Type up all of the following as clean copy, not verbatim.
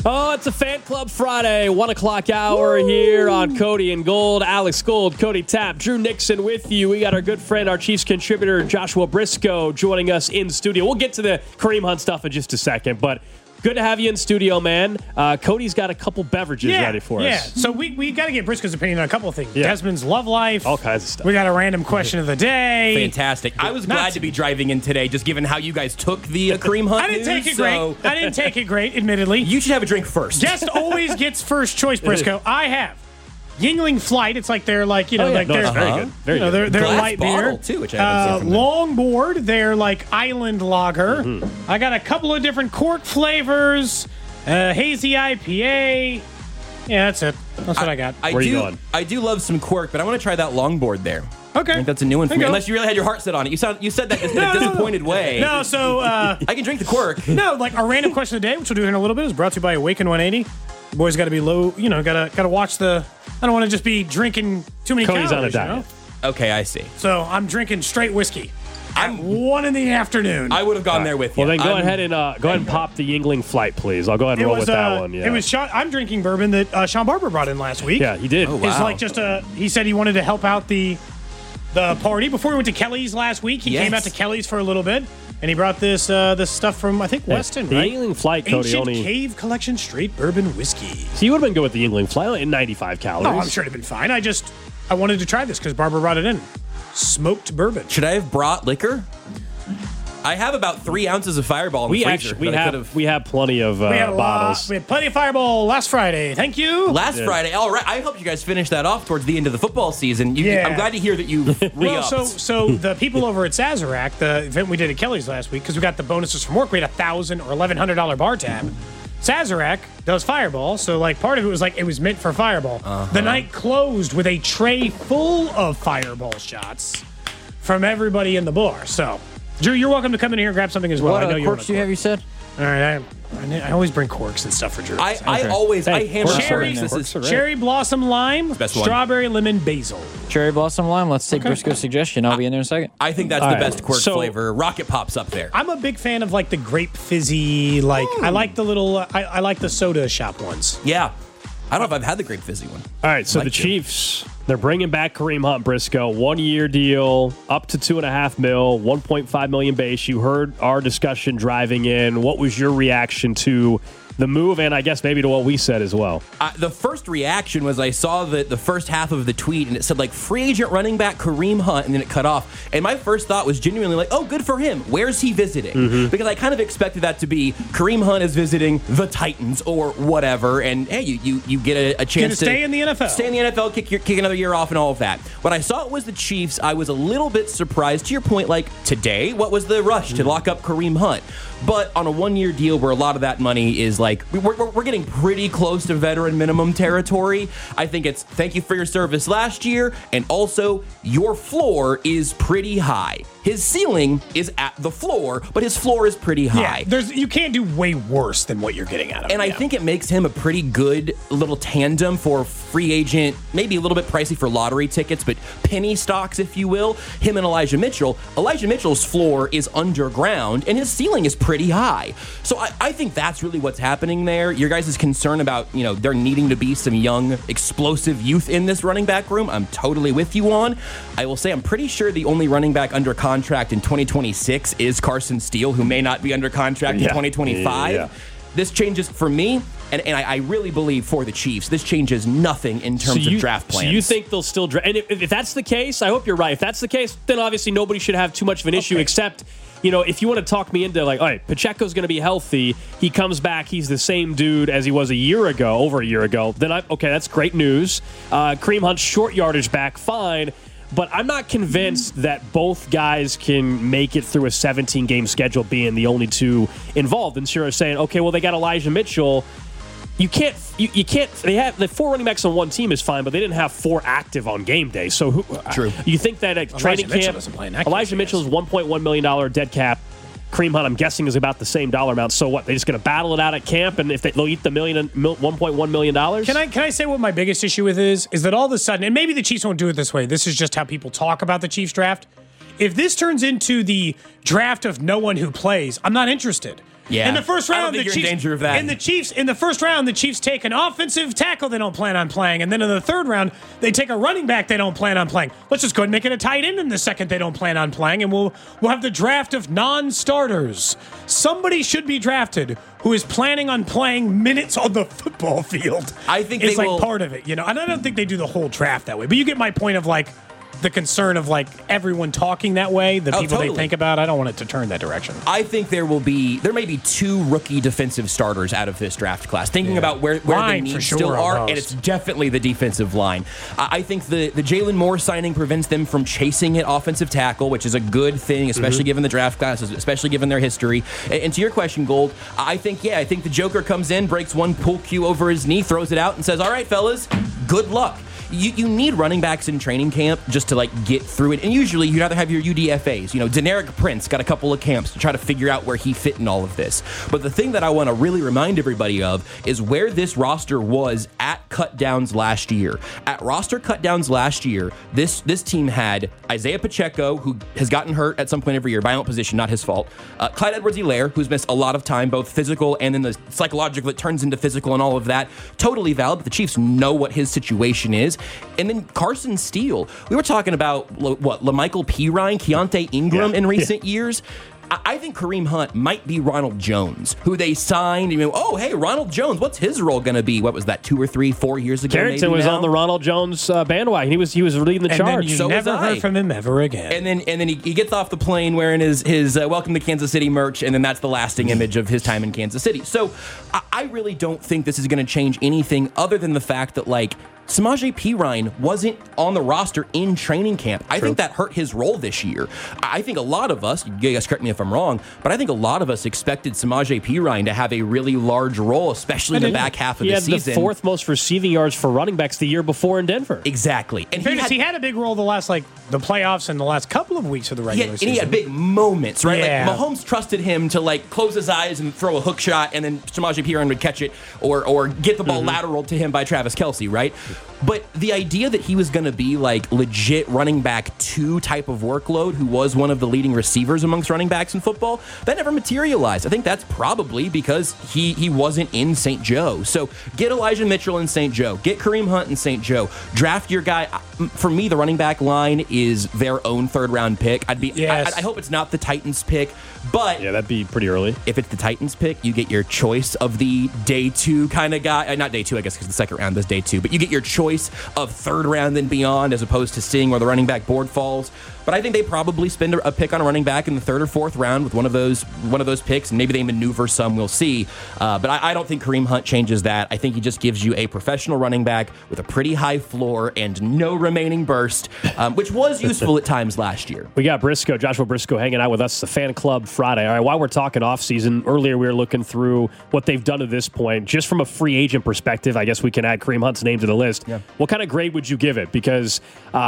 Oh, it's a Fan Club Friday, 1 o'clock hour here on Cody and Gold. Alex Gold, Cody Tapp, Drew Nixon with you. We got our good friend, our Chiefs contributor, Joshua Briscoe, joining us in studio. We'll get to the Kareem Hunt stuff in just a second, but good to have you in studio, man. Cody's got a couple beverages ready for us. Yeah, so we got to get Briscoe's opinion on a couple of things. Yeah. Desmond's love life. All kinds of stuff. We got a random question of the day. Fantastic. I was glad to be driving in today, just given how you guys took the Kareem Hunt I didn't news, take it great. I didn't take it great, admittedly. You should have a drink first. Guest always gets first choice, Briscoe. I have Yingling Flight. It's like they're like, you know, very good. Very good. They're Glass light bottle, beer. too, which I haven't seen from Longboard. They're like island lager. Mm-hmm. I got a couple of different cork flavors. Hazy IPA. Yeah, that's it. That's what I got. Where are you going? I do love some quirk, but I want to try that longboard there. Okay. I think that's a new one for There me. you go. Unless you really had your heart set on it. You said that in a disappointed way. No, so I can drink the quirk. no, like our random question of the day, which we'll do here in a little bit, is brought to you by Awaken 180. The boys got to be low, you know, gotta watch the. I don't want to just be drinking too many Cody's calories. on a You know? diet. Okay, I see. So I'm drinking straight whiskey. At 1 in the afternoon. I would have gone there with you. Well, then go ahead and pop the Yingling Flight, please. I'll go ahead and roll with that one. Yeah. It was Sean. I'm drinking bourbon that Sean Barber brought in last week. Yeah, he did. Oh, wow. It's like just he said he wanted to help out the party before we went to Kelly's last week. He came out to Kelly's for a little bit, and he brought this stuff from I think Weston, the right? Yingling Flight, Cody, Ancient only. Cave Collection Straight Bourbon Whiskey. So you would have been good with the Yingling Flight, only 95 calories. Oh, I'm sure it'd have been fine. I wanted to try this because Barbara brought it in. Smoked bourbon. Should I have brought liquor? I have about 3 ounces of Fireball in the freezer. We have plenty of bottles. We had plenty of Fireball last Friday. Thank you. Last Friday. All right. I hope you guys finish that off towards the end of the football season. Yeah. I'm glad to hear that you re-upped. Well, so the people over at Sazerac, the event we did at Kelly's last week, because we got the bonuses from work, we had $1,000 or $1,100 bar tab. Sazerac does Fireball, so like part of it was like it was meant for Fireball. The night closed with a tray full of Fireball shots from everybody in the bar. So, Drew, you're welcome to come in here and grab something as well. What I know you want corks do you have, you said? All right, I always bring corks and stuff for Drew. I Hey, hammer cherry- corks. This is Cherry blossom lime, Best one. strawberry lemon basil. Cherry blossom lime. Let's take Briscoe's suggestion. I'll be in there in a second. I think that's All the right. best quirk So- flavor. Rocket Pop's up there. I'm a big fan of like the grape fizzy. Like I like the little. I like the soda shop ones. Yeah. I don't know if I've had the grape fizzy one. All right, so Like the to. Chiefs, they're bringing back Kareem Hunt, Briscoe, 1-year deal, up to $2.5 million, $1.5 million base. You heard our discussion driving in. What was your reaction to the move, and I guess maybe to what we said as well? The first reaction was I saw the first half of the tweet, and it said, like, free agent running back Kareem Hunt, and then it cut off. And my first thought was genuinely like, oh, good for him. Where's he visiting? Because I kind of expected that to be Kareem Hunt is visiting the Titans or whatever, and, hey, you get a chance to stay in the NFL. Stay in the NFL, kick another year off and all of that. When I saw it was the Chiefs, I was a little bit surprised. To your point, like, today, what was the rush to lock up Kareem Hunt? But on a 1-year deal where a lot of that money is like, we're getting pretty close to veteran minimum territory. I think it's thank you for your service last year, and also your floor is pretty high. His ceiling is at the floor, but his floor is pretty high. Yeah, you can't do way worse than what you're getting out of him. And I think it makes him a pretty good little tandem for free agent, maybe a little bit pricey for lottery tickets, but penny stocks, if you will. Him and Elijah Mitchell. Elijah Mitchell's floor is underground, and his ceiling is pretty high. So I think that's really what's happening there. Your guys' concern about, there needing to be some young, explosive youth in this running back room, I'm totally with you on. I will say I'm pretty sure the only running back under contract in 2026 is Carson Steele, who may not be under contract in 2025. Yeah. This changes for me, and I really believe for the Chiefs, this changes nothing in terms of draft plans. So you think they'll still draft? And if that's the case, I hope you're right. If that's the case, then obviously nobody should have too much of an issue, except, if you want to talk me into like, all right, Pacheco's going to be healthy. He comes back. He's the same dude as he was over a year ago. Then that's great news. Kareem Hunt's short yardage back, fine. But I'm not convinced that both guys can make it through a 17-game schedule being the only two involved. And Sarah's saying, okay, well, they got Elijah Mitchell. You can't. They have the 4 running backs on one team is fine, but they didn't have 4 active on game day. So True. You think that at training Mitchell camp, doesn't play in that Elijah case, Mitchell's $1.1 million dead cap. Kareem Hunt, I'm guessing, is about the same dollar amount. So what? They're just going to battle it out at camp, and if they'll eat the $1.1 million? Can I say what my biggest issue with is that all of a sudden, and maybe the Chiefs won't do it this way. This is just how people talk about the Chiefs draft. If this turns into the draft of no one who plays, I'm not interested. Yeah. In the first I don't round, think the you're in Chiefs danger of that. In the first round, the Chiefs take an offensive tackle they don't plan on playing, and then in the third round, they take a running back they don't plan on playing. Let's just go ahead and make it a tight end in the second they don't plan on playing, and we'll have the draft of non-starters. Somebody should be drafted who is planning on playing minutes on the football field. I think it's they like will- part of it, and I don't think they do the whole draft that way. But you get my point of like the concern of like everyone talking that way, the people totally. they think about. I don't want it to turn that direction. I think there may be 2 rookie defensive starters out of this draft class. Thinking about where the Line, for needs sure, still are, almost. and it's definitely the defensive line. I think the Jalen Moore signing prevents them from chasing at offensive tackle, which is a good thing, especially given the draft class, especially given their history. And to your question, Gold, I think the Joker comes in, breaks one pool cue over his knee, throws it out, and says, "All right, fellas, good luck." You need running backs in training camp just to like get through it. And usually you'd rather have your UDFAs. Deneric Prince got a couple of camps to try to figure out where he fit in all of this. But the thing that I want to really remind everybody of is where this roster was at cutdowns last year. At roster cutdowns last year, this team had Isaiah Pacheco, who has gotten hurt at some point every year, violent position, not his fault. Clyde Edwards-Helaire, who's missed a lot of time, both physical and then the psychological that turns into physical and all of that. Totally valid, but the Chiefs know what his situation is. And then Carson Steele. We were talking about, LaMichael Pirine, Keontae Ingram in recent years. I think Kareem Hunt might be Ronald Jones, who they signed. Ronald Jones, what's his role going to be? What was that, 2 or 3, 4 years ago? Carrington was on the Ronald Jones bandwagon. He was leading the And charge. then you So never was I. heard from him ever again. And then he gets off the plane wearing his Welcome to Kansas City merch, and then that's the lasting image of his time in Kansas City. So I really don't think this is going to change anything other than the fact that, Samaje Perine wasn't on the roster in training camp. I think that hurt his role this year. I think a lot of us, you guys correct me if I'm wrong, but I think a lot of us expected Samaje Perine to have a really large role, especially in the back half of he the had season. the 4th most receiving yards for running backs the year before in Denver. Exactly. And he had a big role the last the playoffs and the last couple of weeks of the regular season. And he had big moments, right? Yeah. Mahomes trusted him to close his eyes and throw a hook shot, and then Samaje Perine would catch it or get the ball lateral to him by Travis Kelce, right? But the idea that he was going to be legit running back 2 type of workload, who was one of the leading receivers amongst running backs in football, that never materialized. I think that's probably because he wasn't in St. Joe. So get Elijah Mitchell in St. Joe. Get Kareem Hunt in St. Joe. Draft your guy. For me, the running back line is their own 3rd-round pick. I hope it's not the Titans pick, but Yeah, that'd be pretty early. if it's the Titans pick, you get your choice of the day 2 kind of guy. Not day 2, I guess, because the second round is day 2. But you get your choice of 3rd round and beyond, as opposed to seeing where the running back board falls. But I think they probably spend a pick on a running back in the 3rd or 4th round with one of those picks, and maybe they maneuver some. We'll see. But I don't think Kareem Hunt changes that. I think he just gives you a professional running back with a pretty high floor and no remaining burst, which was useful at times last year. We got Joshua Briscoe, hanging out with us. The Fan Club Friday. All right, while we're talking offseason, earlier we were looking through what they've done to this point. Just from a free agent perspective, I guess we can add Kareem Hunt's name to the list. Yeah. What kind of grade would you give it? Because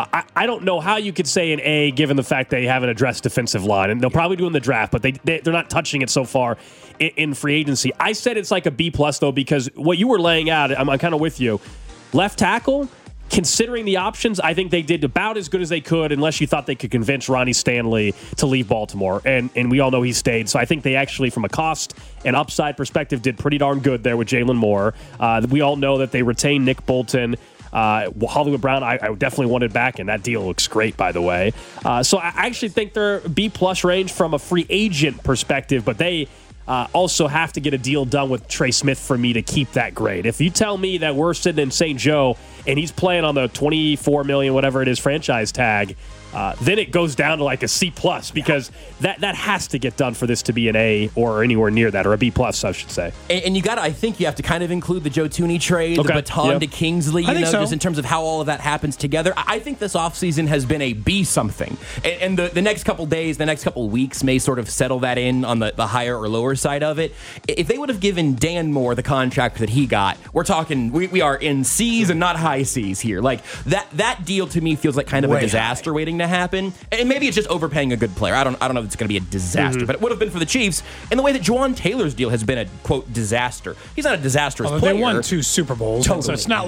I don't know how you could say an A given the fact they haven't addressed defensive line. And they'll probably do in the draft, but they're not touching it so far in free agency. I said it's like a B+, though, because what you were laying out, I'm kind of with you. Left tackle, considering the options, I think they did about as good as they could, unless you thought they could convince Ronnie Stanley to leave Baltimore. And we all know he stayed. So I think they actually, from a cost and upside perspective, did pretty darn good there with Jalen Moore. We all know that they retained Nick Bolton. Hollywood Brown, I definitely wanted back, and that deal looks great, by the way. So I actually think they're B+ range from a free agent perspective, but they also have to get a deal done with Trey Smith for me to keep that grade. If you tell me that we're sitting in St. Joe and he's playing on the $24 million, whatever it is, franchise tag, then it goes down to like a C+, because that has to get done for this to be an A or anywhere near that, or a B+, I should say. And I think you have to kind of include the Joe Tooney trade, Okay. the baton Yep. to Kingsley, I think so. just in terms of how all of that happens together. I think this offseason has been a B something. And the next couple days, the next couple weeks may sort of settle that in on the higher or lower side of it. If they would have given Dan Moore the contract that he got, we're talking, we are in C's and not high C's here. Like that deal to me feels like kind of a disaster waiting to happen. And maybe it's just overpaying a good player. I don't know if it's going to be a disaster, but it would have been for the Chiefs in the way that Juwan Taylor's deal has been a, quote, disaster. He's not a disastrous player. They won 2 Super Bowls, so it's not like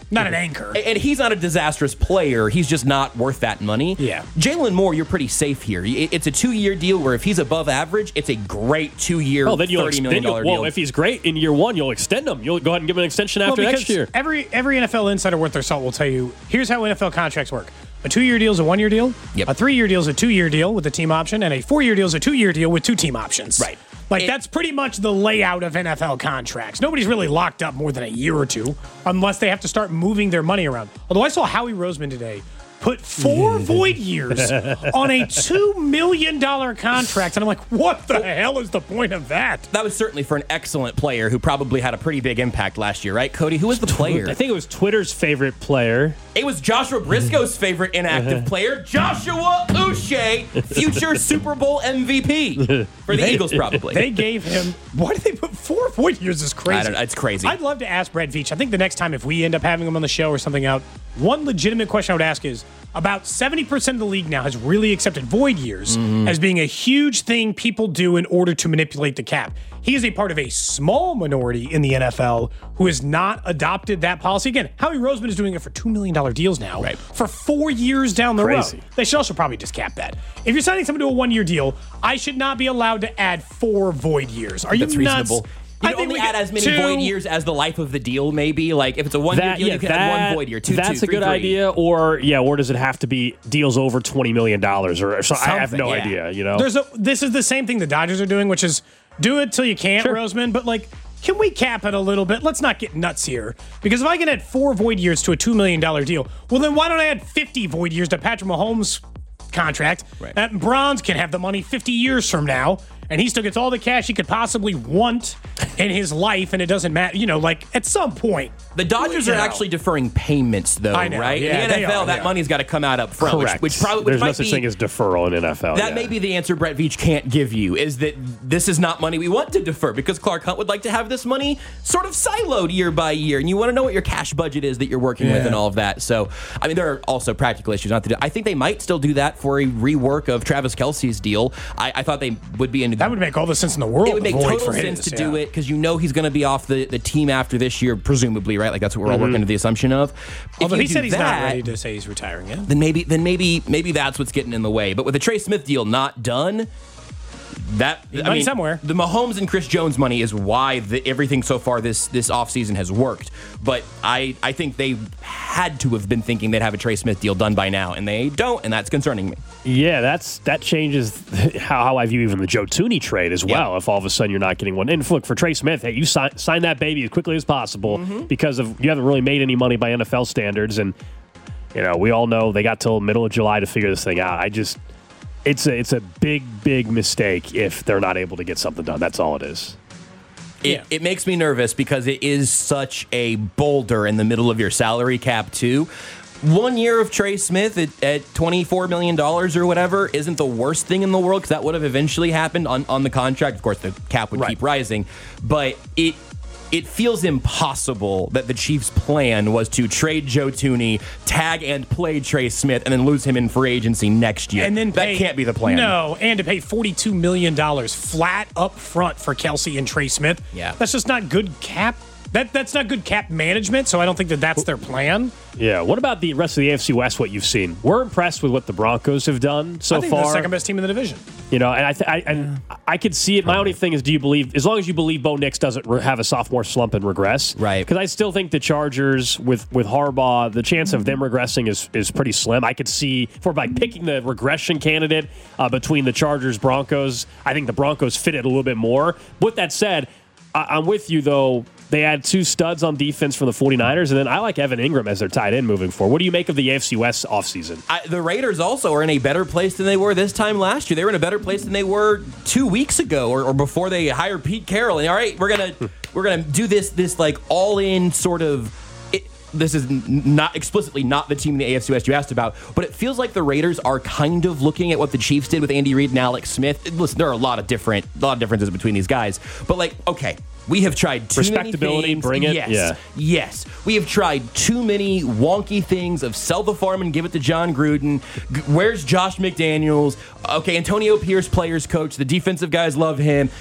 Not an anchor. And he's not a disastrous player. He's just not worth that money. Yeah. Jalen Moore, you're pretty safe here. It's a 2-year deal where if he's above average, it's a great 2-year, $30 million deal. Well, if he's great in year one, you'll extend him. You'll go ahead and give him an extension after next year. Every NFL insider worth their salt will tell you, here's how NFL contracts work. A 2-year deal is a 1-year deal. Yep. A 3-year deal is a 2-year deal with a team option, and a 4-year deal is a 2-year deal with 2 team options. Right. That's pretty much the layout of NFL contracts. Nobody's really locked up more than a year or two unless they have to start moving their money around. Although I saw Howie Roseman today put 4 void years on a $2 million contract. And I'm like, what the hell is the point of that? That was certainly for an excellent player who probably had a pretty big impact last year, right, Cody? Who was the player? I think it was Twitter's favorite player. It was Joshua Briscoe's favorite inactive player, Joshua Uche, future Super Bowl MVP for the Eagles, probably. They gave him, why did they put 4 void years? Is crazy. I don't know. It's crazy. I'd love to ask Brett Veach. I think the next time if we end up having him on the show or something out, one legitimate question I would ask is, about 70% of the league now has really accepted void years as being a huge thing people do in order to manipulate the cap. He is a part of a small minority in the NFL who has not adopted that policy. Again, Howie Roseman is doing it for $2 million deals now for 4 years down the road. They should also probably just cap that. If you're signing someone to a 1-year deal, I should not be allowed to add 4 void years. Are you nuts? Reasonable. You can only add as many void years as the life of the deal, maybe. Like, if it's a 1-year deal, you can add 1 void year. That's a good idea. Or does it have to be deals over $20 million? Or so I have no idea, you know? This is the same thing the Dodgers are doing, which is do it till you can't, Roseman. But, like, can we cap it a little bit? Let's not get nuts here. Because if I can add 4 void years to a $2 million deal, well, then why don't I add 50 void years to Patrick Mahomes' contract? That Bronze can have the money 50 years from now, and he still gets all the cash he could possibly want in his life, and it doesn't matter. At some point. The Dodgers are actually deferring payments, though, right? Yeah, in the NFL, that money's got to come out up front. Correct. Which There's no such thing as deferral in NFL. That may be the answer Brett Veach can't give you, is that this is not money we want to defer, because Clark Hunt would like to have this money sort of siloed year by year, and you want to know what your cash budget is that you're working with and all of that. So, I mean, there are also practical issues not to do. I think they might still do that for a rework of Travis Kelce's deal. I thought they would be in. That would make all the sense in the world. It would make total sense to do it, because he's going to be off the team after this year, presumably, right? Like, that's what we're all working to the assumption of. Although he said he's not ready to say he's retiring yet. Then maybe that's what's getting in the way. But with the Trey Smith deal not done, somewhere. The Mahomes and Chris Jones money is why everything so far this offseason has worked. But I think they had to have been thinking they'd have a Trey Smith deal done by now, and they don't, and that's concerning me. Yeah, that changes how I view even the Joe Tooney trade as well. If all of a sudden you're not getting one. And look, for Trey Smith, hey, you sign that baby as quickly as possible because you haven't really made any money by NFL standards, and we all know they got till middle of July to figure this thing out. It's a big mistake if they're not able to get something done. That's all it is. It makes me nervous because it is such a boulder in the middle of your salary cap, too. 1 year of Trey Smith at $24 million or whatever isn't the worst thing in the world, because that would have eventually happened on the contract. Of course, the cap would keep rising. But it feels impossible that the Chiefs' plan was to trade Joe Tooney, tag and play Trey Smith, and then lose him in free agency next year. And then that can't be the plan. No, and to pay $42 million flat up front for Kelce and Trey Smith. Yeah. That's just not good cap. That's not good cap management, so I don't think that's their plan. Yeah. What about the rest of the AFC West, what you've seen? We're impressed with what the Broncos have done so far. I think they're the second best team in the division. And I could see it. My only thing is, do you believe, as long as you believe Bo Nix doesn't have a sophomore slump and regress? Right. Because I still think the Chargers with Harbaugh, the chance of them regressing is pretty slim. I could see, by picking the regression candidate between the Chargers, Broncos, I think the Broncos fit it a little bit more. With that said, I'm with you, though. They had 2 studs on defense from the 49ers, and then I like Evan Ingram as their tight end moving forward. What do you make of the AFC West offseason? The Raiders also are in a better place than they were this time last year. They were in a better place than they were 2 weeks ago or before they hired Pete Carroll. And all right, we're gonna do this like all-in sort of. This is not explicitly not the team in the AFC West you asked about, but it feels like the Raiders are kind of looking at what the Chiefs did with Andy Reid and Alex Smith. Listen, there are a lot of differences between these guys, but okay. We have tried too many things. Bring it. Yes. We have tried too many wonky things of sell the farm and give it to John Gruden. Where's Josh McDaniels? Okay, Antonio Pierce, players coach. The defensive guys love him.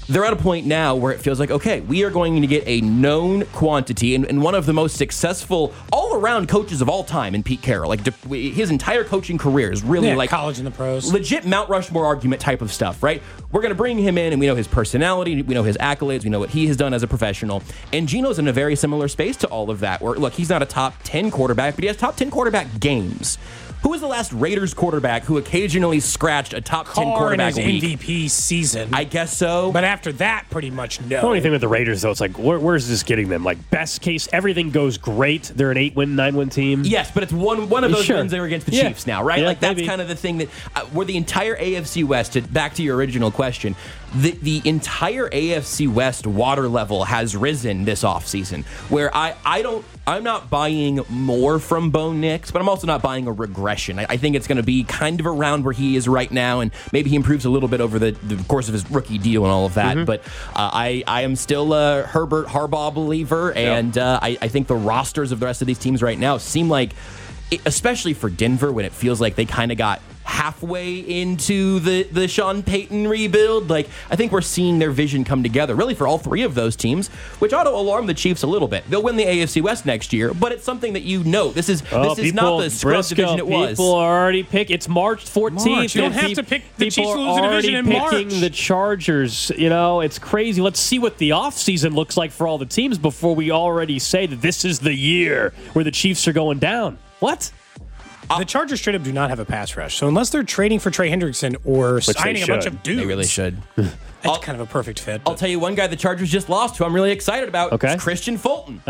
they're at a point now where it feels like, okay, we are going to get a known quantity and one of the most successful all-around coaches of all time in Pete Carroll. Like, his entire coaching career is really like college and the pros. Legit Mount Rushmore argument type of stuff, right? We're going to bring him in, and we know his personality, we know his accolades, we know what he has done as a professional. And Gino's in a very similar space to all of that, where, look, he's not a top 10 quarterback, but he has top 10 quarterback games. Who was the last Raiders quarterback who occasionally scratched a top 10 quarterback in his week? MVP season. I guess so. But after that, pretty much no. The only thing with the Raiders, though, it's like, where's this getting them? Like, best case, everything goes great. They're an 8-win, 9-win team. Yes, but it's one of those Sure. wins they were against the Yeah. Chiefs now, right? Yeah, like, that's maybe. kind of the thing that where the entire AFC West, back to your original question, the entire AFC West water level has risen this offseason, where I'm not buying more from Bo Nix, but I'm also not buying a regression. I think it's going to be kind of around where he is right now, and maybe he improves a little bit over the course of his rookie deal and all of that. But I am still a Herbert Harbaugh believer, and I think the rosters of the rest of these teams right now seem like, especially for Denver, when it feels like they kind of got halfway into the Sean Payton rebuild. Like, I think we're seeing their vision come together, really, for all three of those teams, which ought to alarm the Chiefs a little bit. They'll win the AFC West next year, but it's something that you know. This is not the scrub division it was. People are already picking. It's March 14th. March. You don't have to pick the Chiefs to lose a division in March. Picking the Chargers. You know, it's crazy. Let's see what the offseason looks like for all the teams before we already say that this is the year where the Chiefs are going down. What? The Chargers straight up do not have a pass rush. So unless they're trading for Trey Hendrickson or signing a bunch of dudes. They really should. That's kind of a perfect fit. I'll tell you one guy the Chargers just lost who I'm really excited about. Okay. It's Christian Fulton.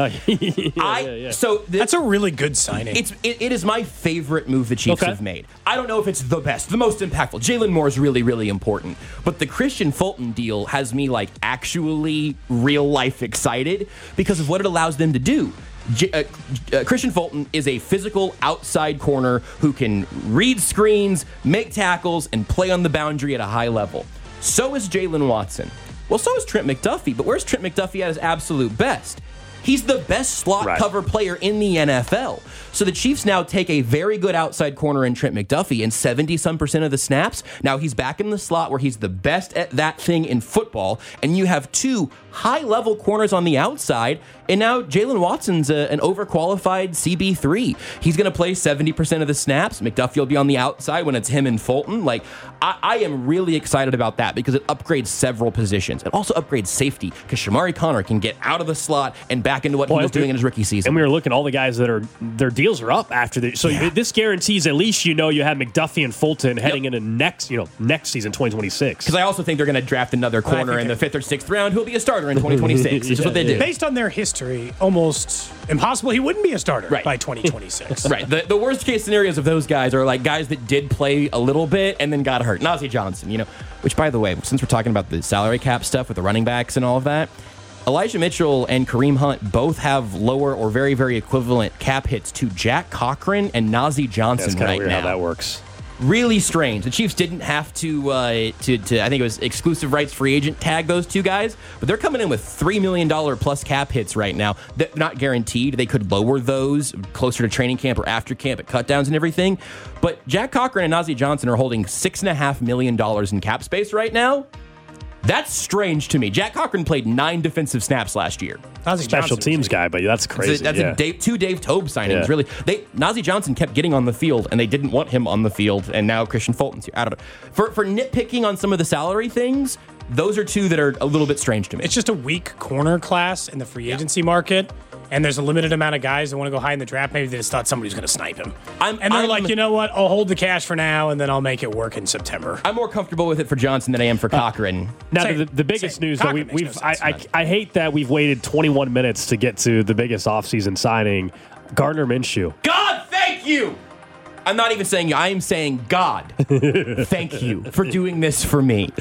Yeah. So that's a really good signing. It is my favorite move the Chiefs have made. I don't know if it's the best, the most impactful. Jalen Moore is really, really important. But the Christian Fulton deal has me like actually real life excited because of what it allows them to do. Christian Fulton is a physical outside corner who can read screens, make tackles, and play on the boundary at a high level. So is Jalen Watson. Well, so is Trent McDuffie, but where's Trent McDuffie at his absolute best? He's the best slot cover player in the NFL. So the Chiefs now take a very good outside corner in Trent McDuffie and 70-some% of the snaps. Now he's back in the slot where he's the best at that thing in football. And you have two high-level corners on the outside. And now Jalen Watson's an overqualified CB3. He's going to play 70% of the snaps. McDuffie will be on the outside when it's him and Fulton. Like, I am really excited about that because it upgrades several positions. It also upgrades safety because Shamari Connor can get out of the slot and back into what he was doing in his rookie season. And we were looking at all the guys that are their deals are up after the. So this guarantees at least you have McDuffie and Fulton heading into next season 2026. Because I also think they're going to draft another corner in the 5th or 6th round who will be a starter in 2026. Which is what they do. Based on their history, almost impossible he wouldn't be a starter by 2026. Right. The worst case scenarios of those guys are like guys that did play a little bit and then got hurt. Najee Johnson, which, by the way, since we're talking about the salary cap stuff with the running backs and all of that, Elijah Mitchell and Kareem Hunt both have lower or very, very equivalent cap hits to Jack Cochran and Najee Johnson right now. How that works. Really strange. The Chiefs didn't have to I think it was exclusive rights free agent tag those two guys, but they're coming in with $3 million plus cap hits right now. That not guaranteed. They could lower those closer to training camp or after camp at cutdowns and everything. But Jack Cochran and Najee Johnson are holding $6.5 million in cap space right now. That's strange to me. Jack Cochran played 9 defensive snaps last year. Special teams guy, but that's crazy. That's two Dave Tobe signings, really. Najee Johnson kept getting on the field, and they didn't want him on the field, and now Christian Fulton's here. I don't know. For nitpicking on some of the salary things, those are two that are a little bit strange to me. It's just a weak corner class in the free agency market. And there's a limited amount of guys that want to go high in the draft. Maybe they just thought somebody's going to snipe him. They're like, you know what? I'll hold the cash for now, and then I'll make it work in September. I'm more comfortable with it for Johnson than I am for Cochran. Now, the biggest news, though, I hate that we've waited 21 minutes to get to the biggest offseason signing, Gardner Minshew. God, thank you! I'm not even saying you. I am saying God, thank you for doing this for me.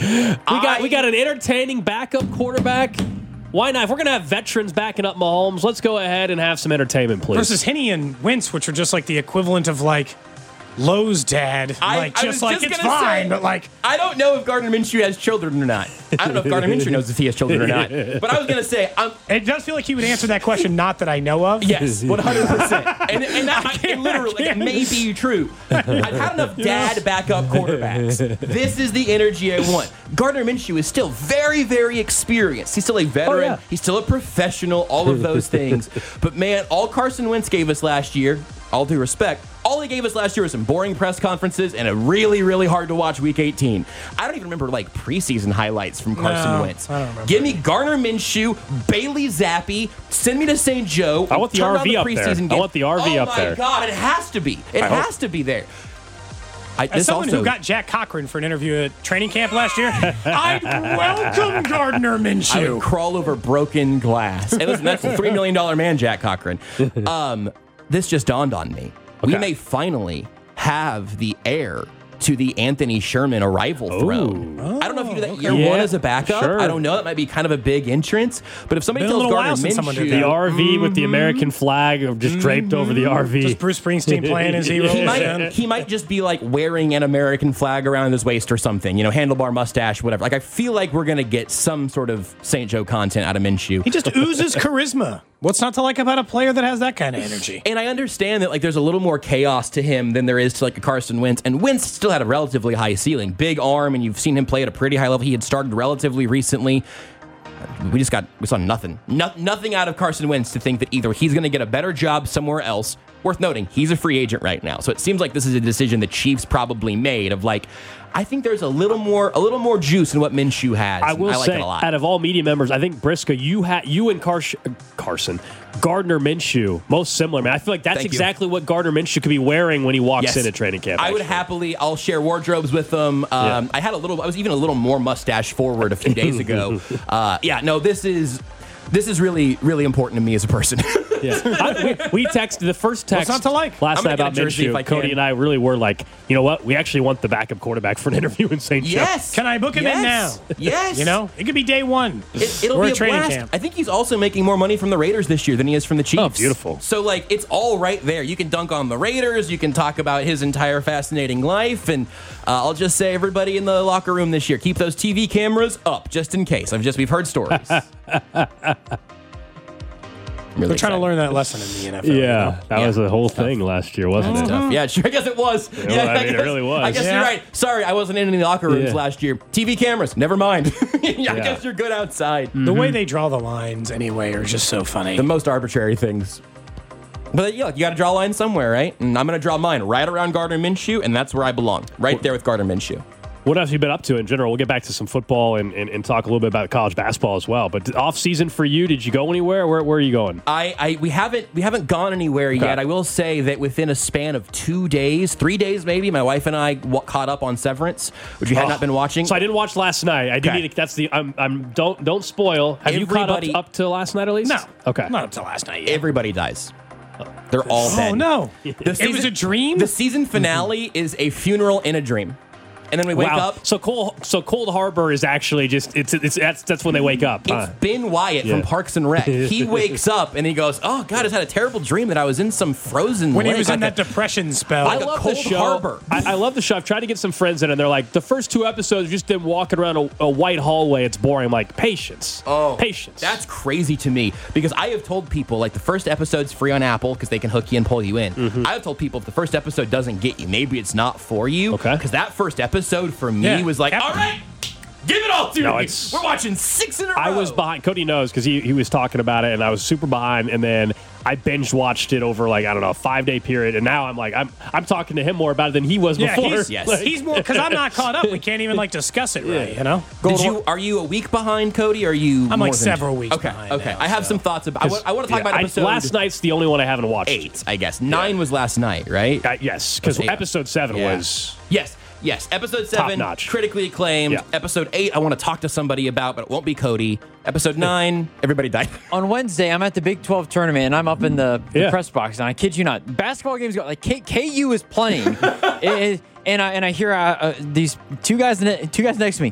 We got an entertaining backup quarterback. Why not? If we're going to have veterans backing up Mahomes, let's go ahead and have some entertainment, please. Versus Henne and Wentz, which are just like the equivalent of like Lowe's dad. I was It's gonna fine, say, but like. I don't know if Gardner Minshew has children or not. I don't know if Gardner Minshew knows if he has children or not. But I was going to say, It does feel like he would answer that question, not that I know of. yes, 100%. And that literally, it may be true. I've had enough dad backup quarterbacks. This is the energy I want. Gardner Minshew is still very, very experienced. He's still a veteran. yeah. He's still a professional, all of those things. But man, all Carson Wentz gave us last year, all due respect, all he gave us last year was some boring press conferences and a really, really hard to watch Week 18. I don't even remember like preseason highlights from Carson Wentz. I don't remember. Give me Gardner Minshew, Bailey Zappi, send me to St. Joe. I want the turn on RV up there. preseason I game. want the RV up there. Oh my God, it has to be. It has to be there. As someone who got Jack Cochran for an interview at training camp last year, I'd welcome Gardner I would Minshew. crawl over broken glass. Hey, listen, that's a $3 million man, Jack Cochran. This just dawned on me. We Okay. may finally have the heir to the Anthony Sherman arrival throne. I don't know if you do that year Yeah, one as a backup. sure. I don't know. That might be kind of a big entrance. But if somebody Been a tells little while Gardner since someone did Minshew, The RV with the American flag just draped over the RV. Just Bruce Springsteen playing as he rolls in. he might just be like wearing an American flag around his waist or something, handlebar mustache, whatever. Like, I feel like we're going to get some sort of St. Joe content out of Minshew. He just oozes charisma. What's not to like about a player that has that kind of energy? And I understand that like there's a little more chaos to him than there is to like a Carson Wentz. And Wentz still had a relatively high ceiling, big arm, and you've seen him play at a pretty high level. He had started relatively recently. We saw nothing out of Carson Wentz to think that either he's going to get a better job somewhere else. Worth noting, he's a free agent right now, so it seems like this is a decision the Chiefs probably made. Of like, I think there's a little more juice in what Minshew has. I will like say, it a lot. out of all media members, I think Briscoe, you and Carson, Gardner Minshew, most similar, man. I feel like that's Thank you. exactly what Gardner Minshew could be wearing when he walks Yes. in at training camp. I would actually. I'll share wardrobes with them. I was even a little more mustache forward a few days ago. This is really, really important to me as a person. Yeah. We texted the first text not to like? last I'm night gonna about get a jersey if I Minshew. can. Cody and I really were like, you know what? We actually want the backup quarterback for an interview in St. Joe. Yes. Can I book him in now? Yes. It could be day one. It'll We're be at a training blast. camp. I think he's also making more money from the Raiders this year than he is from the Chiefs. Oh, beautiful. So, like, it's all right there. You can dunk on the Raiders. You can talk about his entire fascinating life. And I'll just say, everybody in the locker room this year, keep those TV cameras up just in case. We've heard stories. We're trying to learn that lesson in the NFL. Yeah, that was the whole thing last year, wasn't it? Tough. Yeah, sure. I guess it was. well, I mean, it really was. I guess Yeah. you're right. Sorry, I wasn't in any locker rooms Yeah. last year. TV cameras, never mind. I guess you're good outside. The way they draw the lines anyway are just so funny. The most arbitrary things. But yeah, you got to draw a line somewhere, right? And I'm going to draw mine right around Gardner Minshew, and that's where I belong. Right there with Gardner Minshew. What else have you been up to in general? We'll get back to some football and talk a little bit about college basketball as well. But off season for you, did you go anywhere? Where are you going? We haven't gone anywhere yet. I will say that within a span of 3 days maybe, my wife and I caught up on Severance, which we had not been watching. So I didn't watch last night. I do Okay. need to. That's the. Don't spoil. Have you caught Everybody- up to last night at least? No. Okay. Not up to last night yet. Everybody dies. They're all dead. Oh, no. The It was a dream? The season finale is a funeral in a dream. And then we wake Wow. up. So Cold Harbor is actually just that's when they wake up. It's huh? Ben Wyatt Yeah. from Parks and Rec. He wakes up and he goes, "Oh God, I just had a terrible dream that I was in some frozen when he lake, was in like that depression spell. like a love cold the show. harbor." I love the show. I've tried to get some friends in, and they're like, the first 2 episodes are just them walking around a white hallway. It's boring. I'm like, patience. Patience. That's crazy to me because I have told people like the first episode's free on Apple because they can hook you and pull you in. I have told people if the first episode doesn't get you, maybe it's not for you. Okay. Because that first episode for me Yeah. was like, all right, give it all to No, me. it's- We're watching 6 in a row. I was behind. Cody knows because he was talking about it, and I was super behind. And then I binge watched it over like, I don't know, a 5-day period. And now I'm like, I'm talking to him more about it than he was Yeah, before. Yes. he's more because I'm not caught up. We can't even like discuss it right. You know. Are you a week behind, Cody? Or are you? I'm more like than- several weeks Okay. behind Okay. now, I have so. some thoughts about. I want to talk about episode. Last night's the only one I haven't watched. 8, I guess. 9 was last night, right? Yes, because Yeah. episode 7 Yeah. was. Yes. Episode 7, Top-notch. critically acclaimed. Yeah. Episode 8, I want to talk to somebody about, but it won't be Cody. Episode 9, everybody died. On Wednesday, I'm at the Big 12 tournament, and I'm up in the Yeah. press box, and I kid you not, basketball games go like KU is playing, and I hear these two guys next to me.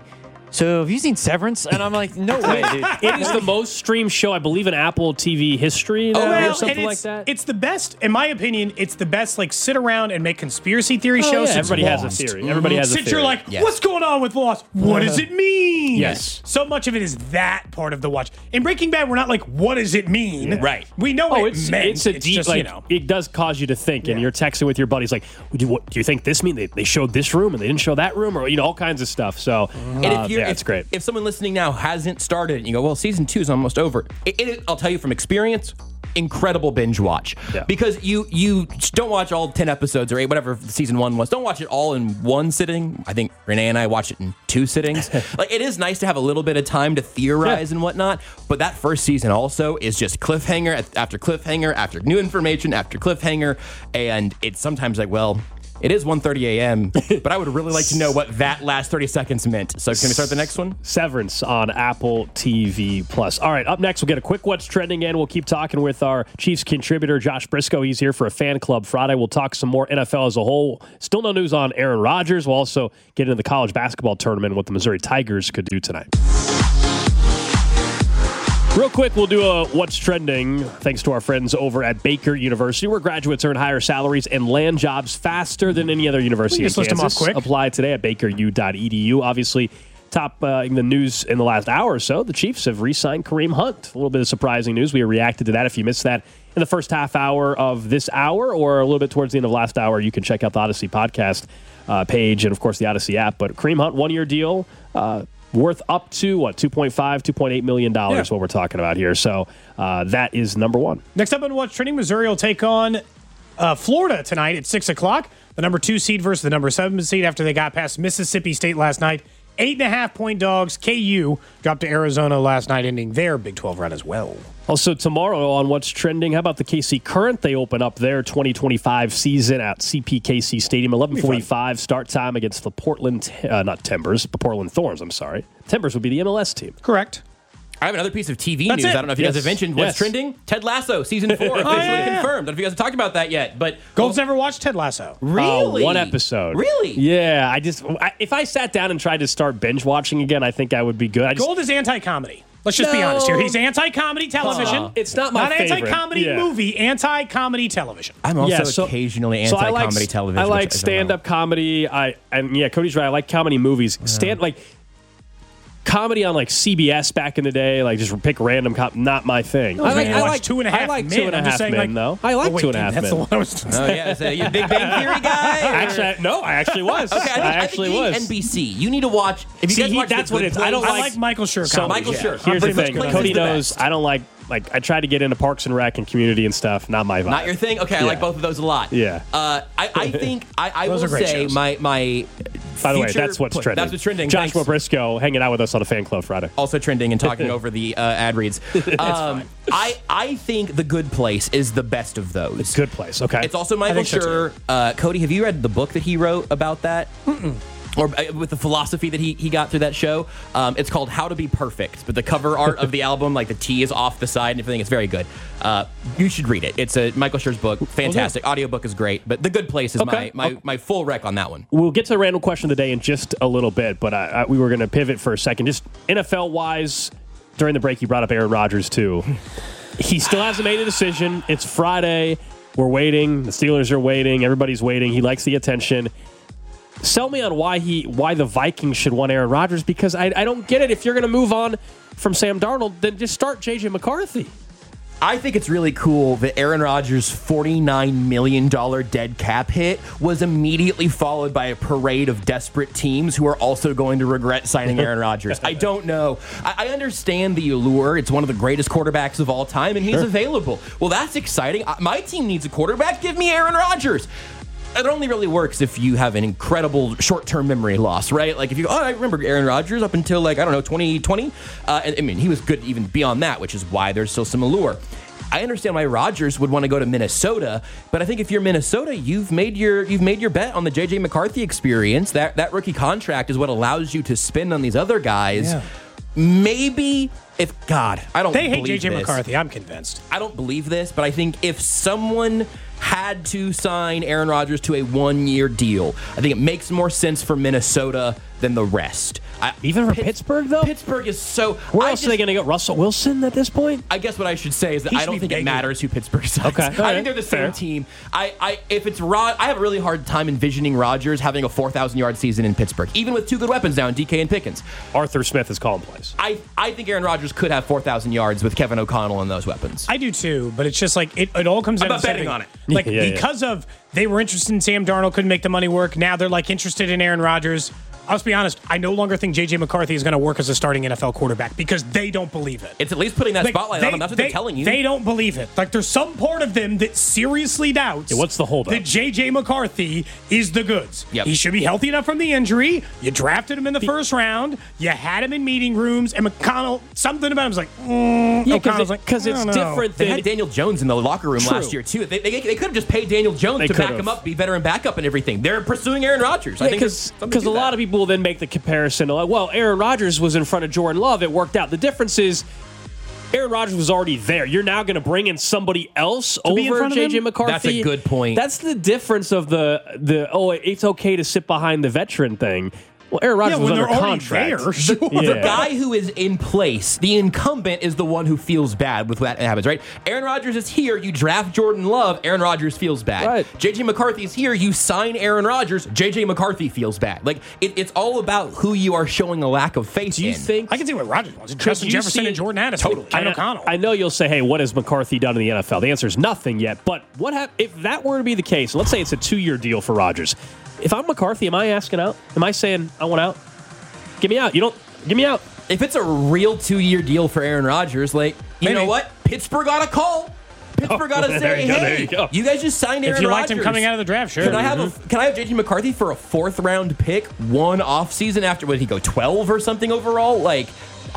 So have you seen Severance? And I'm like, no way, dude. It is the most streamed show, I believe, in Apple TV history or something and like that. It's the best, in my opinion, it's the best, like, sit around and make conspiracy theory shows. Yeah, since everybody has a Lost. theory. Everybody has a Since theory. you're like, what's going on with Lost? What does it mean? Yes. So much of it is that part of the watch. In Breaking Bad, we're not like, what does it mean? Right. We know what it's it meant. it's a deep, just, like, you know. it does cause you to think, and you're texting with your buddies like, do you think this mean they showed this room and they didn't show that room, or all kinds of stuff. So And it's great. If someone listening now hasn't started, and you go, well, season 2 is almost over. I'll tell you from experience, incredible binge watch. Yeah. Because you don't watch all 10 episodes or 8, whatever season 1 was. Don't watch it all in one sitting. I think Renee and I watched it in 2 sittings. Like, it is nice to have a little bit of time to theorize and whatnot, but that first season also is just cliffhanger after cliffhanger after new information after cliffhanger, and it's sometimes like, well, it is 1:30 a.m., but I would really like to know what that last 30 seconds meant. So can we start the next one? Severance on Apple TV Plus. All right, up next, we'll get a quick What's Trending in. We'll keep talking with our Chiefs contributor, Josh Briscoe. He's here for a Fan Club Friday. We'll talk some more NFL as a whole. Still no news on Aaron Rodgers. We'll also get into the college basketball tournament and what the Missouri Tigers could do tonight. Real quick, we'll do a What's Trending thanks to our friends over at Baker University, where graduates earn higher salaries and land jobs faster than any other university in just list them Kansas. off quick. Apply today at bakeru.edu. Obviously, top in the news in the last hour or so, the Chiefs have re-signed Kareem Hunt. A little bit of surprising news. We reacted to that. If you missed that in the first half hour of this hour or a little bit towards the end of last hour, you can check out the Odyssey podcast page and, of course, the Odyssey app. But Kareem Hunt, one-year deal, worth up to, $2.8 million, what we're talking about here. So that is number one. Next up on What's Trending, Missouri will take on Florida tonight at 6 o'clock. The number 2 seed versus the number 7 seed after they got past Mississippi State last night. 8.5-point dogs. KU dropped to Arizona last night, ending their Big 12 run as well. Also tomorrow on What's Trending, how about the KC Current? They open up their 2025 season at CPKC Stadium, 11:45 start time against the Portland Thorns, I'm sorry. Timbers would be the MLS team. Correct. I have another piece of TV That's news. it. I don't know if you guys Yes. have mentioned what's Yes. trending. Ted Lasso, season 4, officially yeah. confirmed. I don't know if you guys have talked about that yet, but Gold's never watched Ted Lasso. really, One episode. Really? Yeah, if I sat down and tried to start binge watching again, I think I would be good. Gold is anti-comedy. Let's just be No. honest here. He's anti-comedy television. It's not my favorite. anti-comedy Yeah. movie, anti-comedy television. I'm also occasionally anti-comedy television. I which like don't know. stand-up comedy. Cody's right. I like comedy movies. Comedy on like CBS back in the day, like just pick random not my thing. I like 2.5 I like Men. 2.5 I'm just saying, Men like- though. I like Oh, wait, 2.5 That's Men. the one I was Oh yeah, so you a Big Bang Theory guy? I actually was. Okay, I actually think was. NBC. You need to watch. If you guys watch that's The what Good it's. I don't Place- I like Michael Schur So comedy. Michael Schur. I'm Here's the pretty much thing. good at Cody the knows best. I don't like I tried to get into Parks and Rec and Community and stuff. Not my vibe. Not your thing? Okay, I like both of those a lot. Yeah. I think I Those will are great say shows. my By the way, future that's what's push- trending. That's what's trending. Joshua Thanks. Briscoe hanging out with us on a Fan Club Friday. Also trending and talking over the ad reads. I think The Good Place is the best of those. Good place. Okay. It's also Michael think so, Schur. Cody, have you read the book that he wrote about that? Or with the philosophy that he got through that show? It's called How to Be Perfect. But the cover art of the album, like the T is off the side and everything. It's very good. You should read it. It's a Michael Schur's book. Fantastic. Audiobook is great. But The Good Place is Okay. my full rec on that one. We'll get to the random question of the day in just a little bit, but we were going to pivot for a second. Just NFL-wise, during the break, you brought up Aaron Rodgers, too. He still hasn't made a decision. It's Friday. We're waiting. The Steelers are waiting. Everybody's waiting. He likes the attention. Sell me on why the Vikings should want Aaron Rodgers, because I don't get it. If you're going to move on from Sam Darnold, then just start J.J. McCarthy. I think it's really cool that Aaron Rodgers' $49 million dead cap hit was immediately followed by a parade of desperate teams who are also going to regret signing Aaron Rodgers. I don't know. I understand the allure. It's one of the greatest quarterbacks of all time, and he's available. Well, that's exciting. My team needs a quarterback. Give me Aaron Rodgers. It only really works if you have an incredible short-term memory loss, right? Like if you go, I remember Aaron Rodgers up until 2020. And I mean, he was good even beyond that, which is why there's still some allure. I understand why Rodgers would want to go to Minnesota, but I think if you're Minnesota, you've made your bet on the J.J. McCarthy experience. That rookie contract is what allows you to spend on these other guys. Yeah. Maybe I don't They hate believe J.J. this. McCarthy. I'm convinced. I don't believe this, but I think if someone had to sign Aaron Rodgers to a 1-year deal, I think it makes more sense for Minnesota than the rest. Even for Pittsburgh, though? Pittsburgh is so... Where else are they going to go? Russell Wilson at this point? I guess what I should say is that He I should don't be think it bigger. matters who Pittsburgh signs. Okay. I All right. think they're the Fair. same team. If it's I have a really hard time envisioning Rodgers having a 4,000-yard season in Pittsburgh, even with two good weapons now in DK and Pickens. Arthur Smith is calling plays. I think Aaron Rodgers could have 4,000 yards with Kevin O'Connell and those weapons. I do too, but it's just like it all comes down I'm to not betting something. on it. Like Yeah, because of they were interested in Sam Darnold, couldn't make the money work. Now they're like interested in Aaron Rodgers. I'll just be honest. I no longer think J.J. McCarthy is going to work as a starting NFL quarterback because they don't believe it. It's at least putting that Like, spotlight on him. That's what they're telling you. They don't believe it. Like there's some part of them that seriously doubts. Yeah, what's the holdup? That J.J. McCarthy is the goods. Yep. He should be healthy enough from the injury. You drafted him in the first round. You had him in meeting rooms, and McConnell, something about him was like, Yeah, O'Connell's like, because I it's don't know. different They than... had Daniel Jones in the locker room True. last year, too. They could have just paid Daniel Jones They to back could've. him up, be veteran backup and everything. They're pursuing Aaron Rodgers. I think Because a lot of people will then make the comparison, like, well, Aaron Rodgers was in front of Jordan Love. It worked out. The difference is Aaron Rodgers was already there. You're now going to bring in somebody else be in over front of J.J. him? McCarthy. That's a good point. That's the difference of the it's okay to sit behind the veteran thing. Well, Aaron Rodgers Yeah, was when under they're already contract. there, sure. The guy who is in place, the incumbent, is the one who feels bad with what happens, right? Aaron Rodgers is here. You draft Jordan Love. Aaron Rodgers feels bad. Right. J.J. McCarthy is here. You sign Aaron Rodgers. J.J. McCarthy feels bad. Like, it's all about who you are showing a lack of faith Do you in. think... I can see what Rodgers wants. Could Justin you Jefferson see- and Jordan Addison. Totally. Kevin O'Connell. I know you'll say, hey, what has McCarthy done in the NFL? The answer is nothing yet. But if that were to be the case, let's say it's a 2-year deal for Rodgers. If I'm McCarthy, am I asking out? Am I saying, I want out? Get me out. Get me out. If it's a real 2-year deal for Aaron Rodgers, like, you Maybe. know what? Pittsburgh got a call. Pittsburgh got to there say, you go, there hey, you go. you guys just signed Aaron If you Rodgers. liked him coming out of the draft, sure. Can I have J.J. McCarthy for a 4th round pick, one off season after, what did he go, 12 or something overall? Like,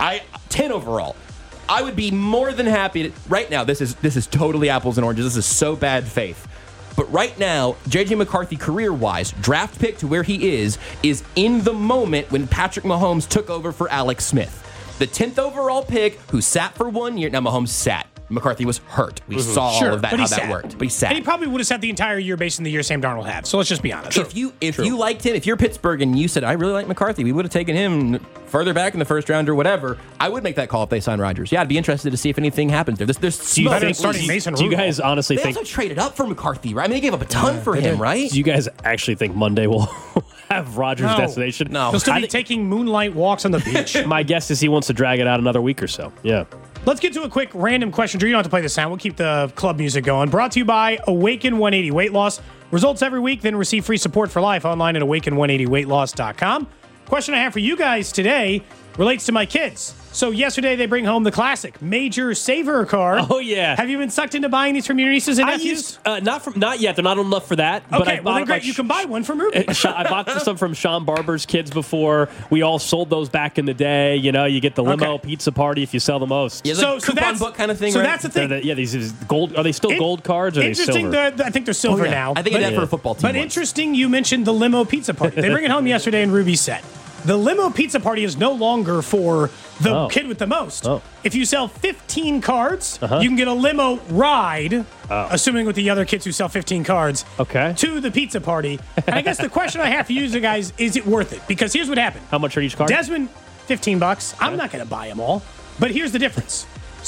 10 overall. I would be more than happy to, right now, this is totally apples and oranges. This is so bad faith. But right now, J.J. McCarthy, career-wise, draft pick to where he is in the moment when Patrick Mahomes took over for Alex Smith. The 10th overall pick who sat for 1 year. Now, Mahomes sat. McCarthy was hurt. We saw all of that, but how he that sat. worked. But he sat. And he probably would have sat the entire year based on the year Sam Darnold had. So let's just be honest. If you liked him, if you're Pittsburgh and you said, I really like McCarthy, we would have taken him further back in the first round or whatever, I would make that call if they sign Rodgers. Yeah, I'd be interested to see if anything happens there. There's Do you Better think, than starting Mason do you Rudolph. guys honestly they think... also traded up for McCarthy, right? I mean, they gave up a ton for him, right? Do you guys actually think Monday will have Rodgers' No. destination? No. He'll still I be think- taking moonlight walks on the beach. My guess is he wants to drag it out another week or so. Yeah. Let's get to a quick random question. Drew, you don't have to play the sound. We'll keep the club music going. Brought to you by Awaken 180 Weight Loss. Results every week, then receive free support for life online at awaken180weightloss.com. Question I have for you guys today relates to my kids. So yesterday they bring home the classic Major Saver card. Oh, yeah. Have you been sucked into buying these from your nieces and I nephews? used not yet. They're not old enough for that. But Okay, I well then bought great. You can buy one from Ruby. I bought some from Sean Barber's kids before. We all sold those back in the day. You know, you get the limo Okay. pizza party if you sell the most. Yeah, like coupon book kind of thing, So right? that's the thing. These gold. Are they still gold cards? Or are they Interesting. silver? I think they're silver Yeah. now. I think But- it's that for a football team. But once. interesting, you mentioned the limo pizza party. They bring it home yesterday, and Ruby said the limo pizza party is no longer for the kid with the most. Oh. If you sell 15 cards, you can get a limo ride, assuming with the other kids who sell 15 cards, Okay. to the pizza party. And I guess the question I have for you guys is it worth it? Because here's what happened. How much are each card? Desmond, $15. I'm not going to buy them all. But here's the difference.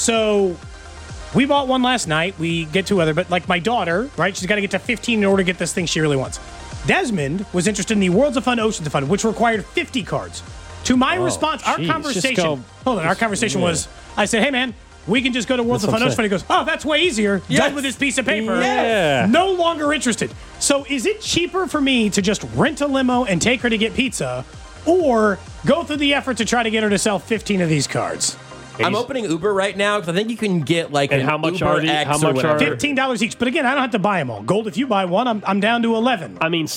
So we bought one last night. We get two other, but like my daughter, right? She's got to get to 15 in order to get this thing she really wants. Desmond was interested in the Worlds of Fun, Oceans of Fun, which required 50 cards. To my response, our geez, conversation, just go- hold on, our conversation was, I said, hey man, we can just go to Worlds That's of Fun, what I'm Oceans of Fun. He goes, oh, that's way easier. Yes. Done with this piece of paper. Yeah. No longer interested. So is it cheaper for me to just rent a limo and take her to get pizza, or go through the effort to try to get her to sell 15 of these cards? I'm opening Uber right now because I think you can get like And an how much Uber are the- X how or much are- whatever. $15 each. But again, I don't have to buy them all. Gold, if you buy one, I'm down to 11. I mean,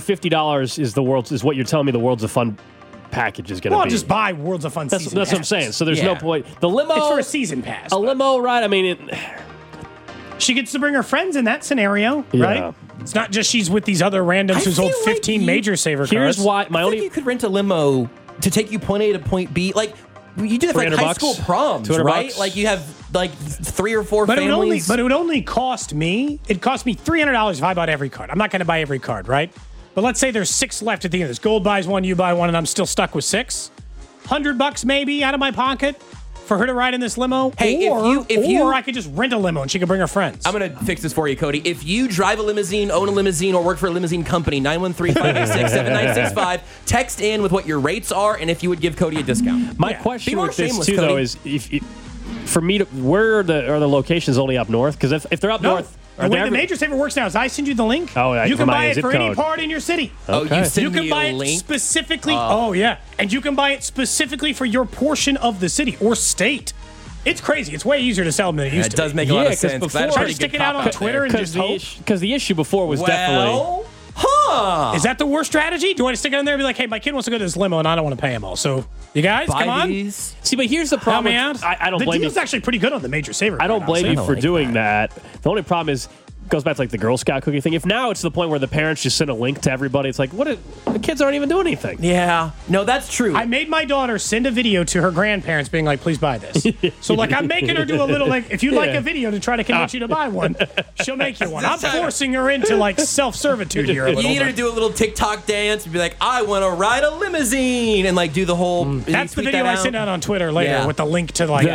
$750 is what you're telling me the Worlds of Fun package is going to Well, be. I'll just buy Worlds of Fun that's season what I'm pass. saying. So there's no Yeah. point. The limo. It's for a season pass. a limo ride. I mean, She gets to bring her friends in that scenario, Yeah. right? It's not just she's with these other randoms who sold feel like 15 you- major saver here's cards. why my I think only. you could rent a limo to take you point A to point B. Like, you do that for like high $300, school proms, $200. right? Like you have like 3 or 4 But it families. would only cost me. It cost me $300 if I bought every card. I'm not going to buy every card, right? But let's say there's 6 left at the end of this. Gold buys 1, you buy 1, and I'm still stuck with 6. $100 maybe out of my pocket for her to ride in this limo. Hey, or if you- I could just rent a limo and she could bring her friends. I'm going to fix this for you, Cody. If you drive a limousine, own a limousine, or work for a limousine company, 913-586-7965, text in with what your rates are and if you would give Cody a discount. My Yeah. question Be more with this shameless, too, though, Cody. is for me to where are the locations only up north? Because if they're up No. north, The way the Major Saver works now is I send you the link. Oh, yeah, you can for my buy it zip for any code. part in your city. Oh, Okay. you send You can me buy a it link? specifically. Oh, yeah. And you can buy it specifically for your portion of the city or state. It's crazy. It's way easier to sell than it used It to does be. make a lot Yeah, of 'cause sense. before- That's a Try pretty to stick good it out cop on Twitter and because just hope. because the issue before was definitely. Well, huh. Is that the worst strategy? Do you want to stick it in there and be like, hey, my kid wants to go to this limo and I don't want to pay him all. So, you guys, Buy come on. these. See, but here's the Help problem. me with- out. I don't the blame you. deal's actually pretty good on the Major Saver. I don't card, blame honestly. you for like doing that. The only problem is goes back to like the Girl Scout cookie thing. If now it's to the point where the parents just send a link to everybody, it's like the kids aren't even doing anything. Yeah. No, that's true. I made my daughter send a video to her grandparents being like, please buy this. So, like, I'm making her do a little, like, if you like Yeah. a video to try to convince you to buy one, she'll make you one. I'm forcing her into, like, self-servitude here a You little need her to bit. do a little TikTok dance and be like, I want to ride a limousine and like do the whole. That's the video I sent out on Twitter later Yeah. with the link to, like,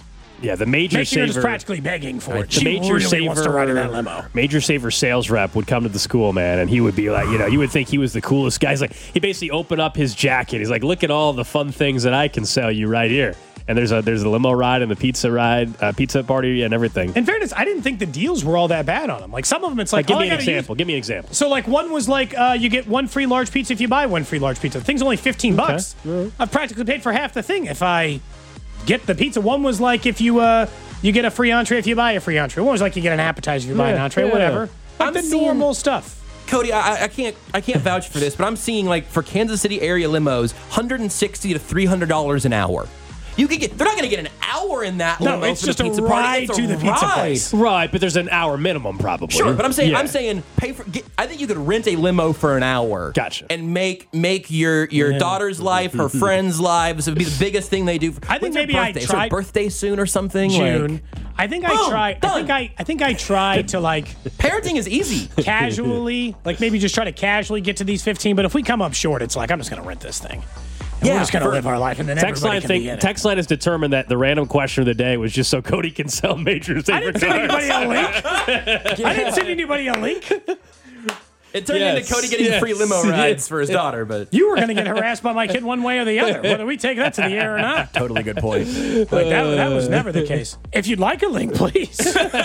The Major making her just Saver. practically begging for it. The She Major really Saver wants to ride in that limo. Major Saver sales rep would come to the school, man, and he would be like, you would think he was the coolest guy. He's like, he basically opened up his jacket. He's like, look at all the fun things that I can sell you right here. And there's a limo ride and the pizza ride, pizza party and everything. In fairness, I didn't think the deals were all that bad on them. Like, some of them, it's like, Give all me I an gotta use- example. Give me an example. So, like, one was like, you get 1 free large pizza if you buy 1 free large pizza. The thing's only $15. I've practically paid for half the thing if I get the pizza. One was like, if you get a free entree if you buy a free entree. One was like, you get an appetizer if you buy an Yeah, entree, yeah. whatever. Like I'm the seeing- normal stuff. Cody, I can't vouch for this, but I'm seeing like for Kansas City area limos, $160 to $300 an hour. You could get. They're not going to get an hour in that No, limo it's for just the a pizza ride party. It's to a the pizza ride. place. Right, but there's an hour minimum probably. Sure, but I'm Yeah. saying pay for. I think you could rent a limo for an hour. Gotcha. And make your daughter's life, her friends' lives. It would be the biggest thing they do. I think When's her maybe I birthday? Is her tried- birthday soon or something. June. Like, I think Boom, I tried. done. I think I tried to like parenting is easy. casually, like maybe just try to casually get to these 15. But if we come up short, it's like I'm just gonna rent this thing. And we're just gonna live our life, and then everybody can be in it. Textline has determined that the random question of the day was just so Cody can sell Major Saver I didn't send cards. anybody a link. I didn't send anybody a link. It turned Yes, into Cody getting yes, free limo yes. rides for his daughter, but You were going to get harassed by my kid one way or the other, whether we take that to the air or not. totally good point. Like that was never the case. If you'd like a link, please.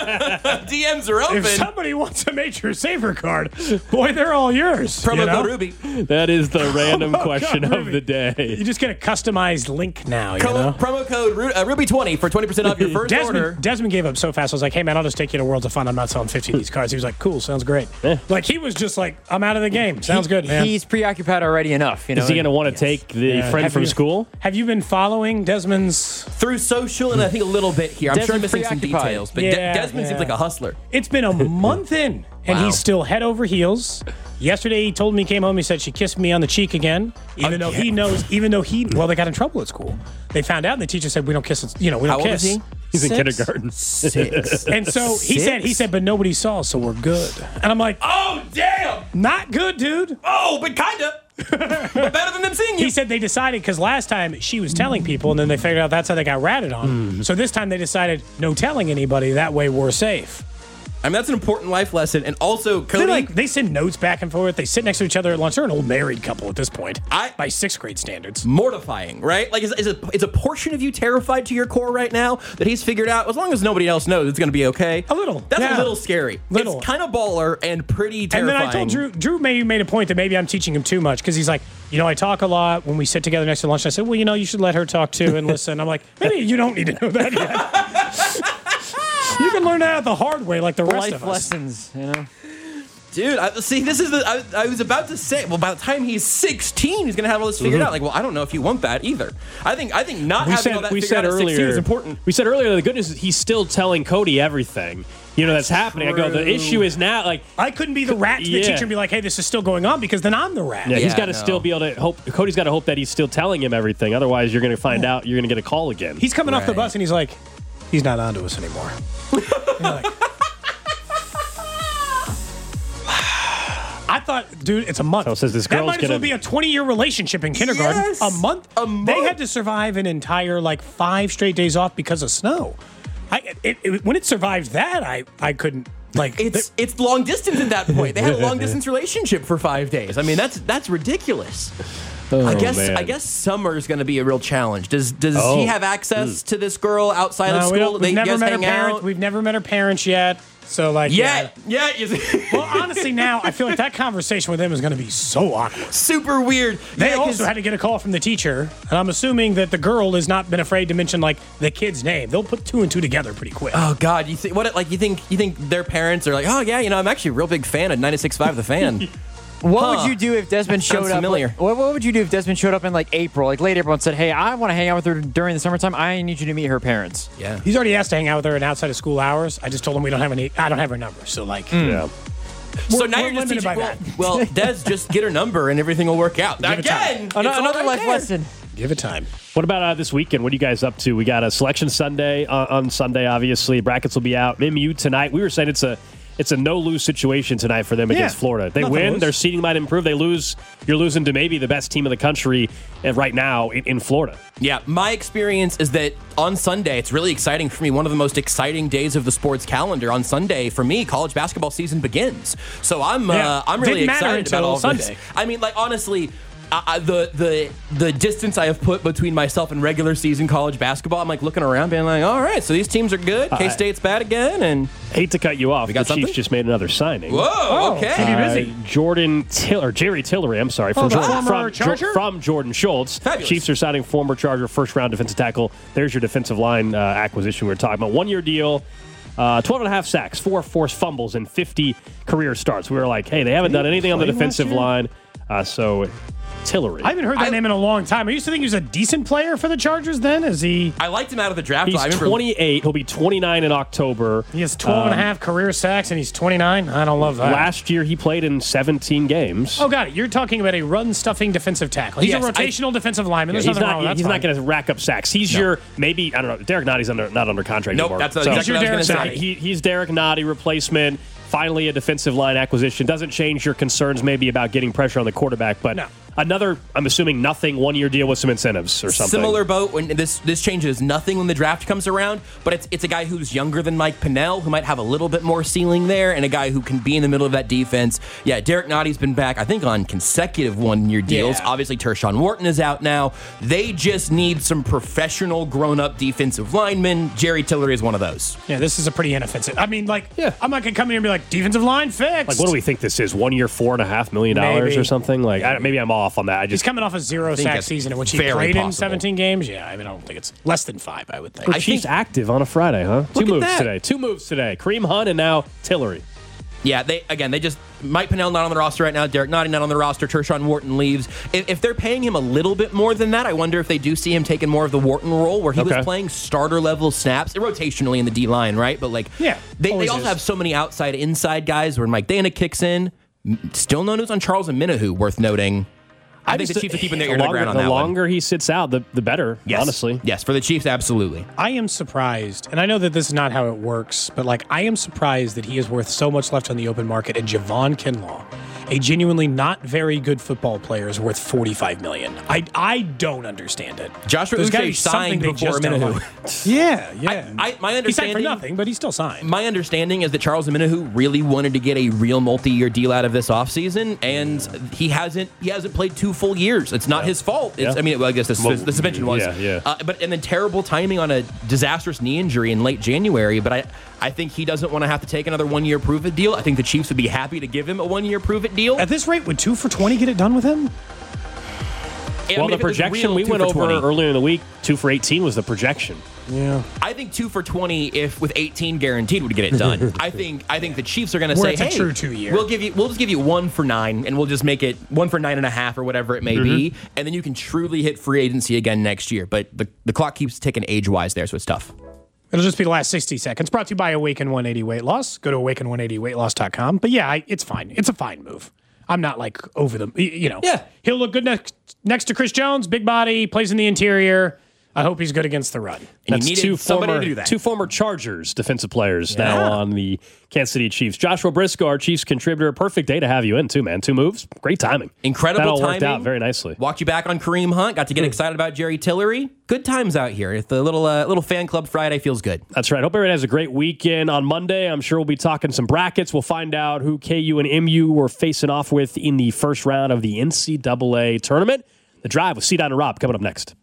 DMs are open. If somebody wants a Major Saver card, boy, they're all yours. Promo you know? code Ruby. That is the random God, question of Ruby. the day. You just get a customized link now, you know? Promo code Ruby20 for 20% off your first order. Desmond gave up so fast. I was like, hey, man, I'll just take you to Worlds of Fun. I'm not selling 50 of these cards. He was like, cool, sounds great. Like, he was just like, I'm out of the game. Sounds good, man. He's preoccupied already enough. You know. Is he going to want to take the Yeah. friend Have from you- school? Have you been following Desmond's? Through social and I think a little bit here. I'm sure I'm Desmond's missing some preoccupied. details, but Yeah, Desmond seems yeah. like a hustler. It's been a month in, and Wow. he's still head over heels. Yesterday, he told me, he came home, he said she kissed me on the cheek again, even though he knows, well, they got in trouble at school. They found out, and the teacher said, we don't kiss, we don't How old kiss. is he? He's in 6. kindergarten. 6. And so he said, but nobody saw, so we're good. And I'm like, Oh, damn! not good, dude. Oh, but kinda. But better than them seeing you. He said they decided, because last time she was telling people, and then they figured out that's how they got ratted on. So this time they decided, no telling anybody, that way we're safe. I mean, that's an important life lesson. And also, Cody, They send notes back and forth. They sit next to each other at lunch. They're an old married couple at this point, I- by 6th grade standards. mortifying, right? Like, is a portion of you terrified to your core right now that he's figured out, as long as nobody else knows, it's going to be okay? A little, That's yeah. a little scary. Little. It's kind of baller and pretty And terrifying. then I told Drew maybe made a point that maybe I'm teaching him too much because he's like, I talk a lot when we sit together next to lunch. I said, well, you should let her talk too and listen. I'm like, maybe you don't need to know that yet. You can learn that the hard way like the rest life of us. lessons. You know. Dude, this is I was about to say, well, by the time he's 16, he's going to have all this figured out. Like, well, I don't know if you want that either. I think not having all that figured out at 16 is important. We said earlier, the good news is he's still telling Cody everything. That's happening. I go, the issue is now, like... I couldn't be the rat to the teacher and be like, hey, this is still going on, because then I'm the rat. Yeah, he's got to still be able to hope... Cody's got to hope that he's still telling him everything. Otherwise, you're going to find out, you're going to get a call again. He's coming off the bus, and he's like, he's not onto us anymore. I thought, dude, it's a month. So says this that girl's might as well be a 20-year relationship in kindergarten. Yes. A month? They had to survive an entire, 5 straight days off because of snow. When it survived that, I couldn't, It's long distance at that point. They had a long distance relationship for 5 days. I mean, that's ridiculous. I guess summer's going to be a real challenge. Does he have access to this girl outside of school? We've never met her parents. We've never met her parents yet. So yeah. Well, honestly, now I feel like that conversation with him is going to be so awkward. Super weird. They also had to get a call from the teacher, and I'm assuming that the girl has not been afraid to mention the kid's name. They'll put 2 and 2 together pretty quick. Oh God, you think their parents are like, oh yeah, I'm actually a real big fan of 96.5 The Fan. What would you do if Desmond showed up? Familiar. What would you do if Desmond showed up in April, late April, and said, "Hey, I want to hang out with her during the summertime. I need you to meet her parents." Yeah, he's already asked to hang out with her in outside of school hours. I just told him I don't have her number. So yeah. So now you're just teaching. Well, Des, just get her number and everything will work out. Again, another life lesson. Give it time. What about this weekend? What are you guys up to? We got a selection Sunday on Sunday. Obviously, brackets will be out. MU tonight. We were saying it's a no-lose situation tonight for them against Florida. They win, their seeding might improve. They lose, you're losing to maybe the best team in the country right now in Florida. Yeah, my experience is that on Sunday, it's really exciting for me. One of the most exciting days of the sports calendar. On Sunday, for me, college basketball season begins. So I'm really excited about all Sunday. This. I mean, honestly, the distance I have put between myself and regular season college basketball, I'm looking around being all right, so these teams are good. K-State's bad again, and hate to cut you off. The something? Chiefs just made another signing. Whoa, okay. Jerry Tillery, I'm sorry, from Jordan Schultz. Fabulous. Chiefs are signing former Charger first-round defensive tackle. There's your defensive line acquisition we were talking about. 1-year deal. 12.5 sacks, 4 forced fumbles, and 50 career starts. We were like, hey, they haven't done anything on the defensive line. So Tillery. I haven't heard that name in a long time. I used to think he was a decent player for the Chargers then. Is he? I liked him out of the draft. He's 28. He'll be 29 in October. He has 12.5 career sacks, and he's 29. I don't love that. Last year, he played in 17 games. Oh, got it. You're talking about a run-stuffing defensive tackle. He's a rotational defensive lineman. There's nothing wrong with that. He's not going to rack up sacks. He's your, maybe, I don't know, Derek Notty's not under contract anymore. Nope, that's exactly what I was going to say. He's Derek Notty replacement. Finally, a defensive line acquisition. Doesn't change your concerns maybe about getting pressure on the quarterback, but another, I'm assuming, nothing 1-year deal with some incentives or something. Similar boat when this changes nothing when the draft comes around, but it's a guy who's younger than Mike Pennell, who might have a little bit more ceiling there, and a guy who can be in the middle of that defense. Yeah, Derek Notty's been back, I think, on consecutive 1-year deals. Yeah. Obviously, Tershawn Wharton is out now. They just need some professional, grown-up defensive linemen. Jerry Tillery is one of those. Yeah, this is a pretty inoffensive. I mean, I'm not going to come in here and be like, defensive line fixed. What do we think this is? 1 year, $4.5 million or something? Maybe I'm off on that. He's coming off a 0-sack season in which he played in 17 games. Yeah, I mean, I don't think it's less than 5, I would think. He's active on a Friday, huh? Two moves today. Kareem Hunt and now Tillery. Yeah, Mike Pennell not on the roster right now. Derek Notty not on the roster. Tershawn Wharton leaves. If they're paying him a little bit more than that, I wonder if they do see him taking more of the Wharton role where he was playing starter level snaps rotationally in the D line, right? But they also have so many outside inside guys where Mike Dana kicks in. Still no news on Charles Omenihu, worth noting. I think the Chiefs are keeping their ear to the ground on that one. The longer he sits out, the better, honestly. Yes, for the Chiefs, absolutely. I am surprised, and I know that this is not how it works, but I am surprised that he is worth so much left on the open market, and Javon Kinlaw, a genuinely not very good football player, is worth $45 million. I don't understand it. Joshua Uche signed before Omenihu. Yeah. My understanding, he signed for nothing, but he still signed. My understanding is that Charles Omenihu really wanted to get a real multi-year deal out of this offseason, and he hasn't played 2 full years. It's not his fault. I guess the suspension was. And then terrible timing on a disastrous knee injury in late January. But I think he doesn't want to have to take another 1-year prove-it deal. I think the Chiefs would be happy to give him a 1-year prove-it deal. At this rate, would 2 for $20 get it done with him? Well, the projection we went over earlier in the week, 2 for $18 was the projection. Yeah. I think 2 for 20 if with 18 guaranteed would get it done. I think the Chiefs are going to Where say, it's a hey, true 2-year. we'll just give you 1 for 9, and we'll just make it 1 for 9.5 or whatever it may be, and then you can truly hit free agency again next year. But the clock keeps ticking age-wise there, so it's tough. It'll just be the last 60 seconds. Brought to you by Awaken 180 Weight Loss. Go to awaken180weightloss.com. But yeah, it's fine. It's a fine move. I'm not like over them. Yeah. He'll look good next to Chris Jones, big body, plays in the interior. I hope he's good against the run. And That's you needed somebody to do that. two former Chargers defensive players now on the Kansas City Chiefs. Joshua Briscoe, our Chiefs contributor. Perfect day to have you in, too, man. 2 moves. Great timing. Incredible that all timing. worked out very nicely. Walked you back on Kareem Hunt. Got to get excited about Jerry Tillery. Good times out here. The little fan club Friday feels good. That's right. Hope everyone has a great weekend. On Monday, I'm sure we'll be talking some brackets. We'll find out who KU and MU were facing off with in the first round of the NCAA tournament. The Drive with C-Dot and Rob coming up next.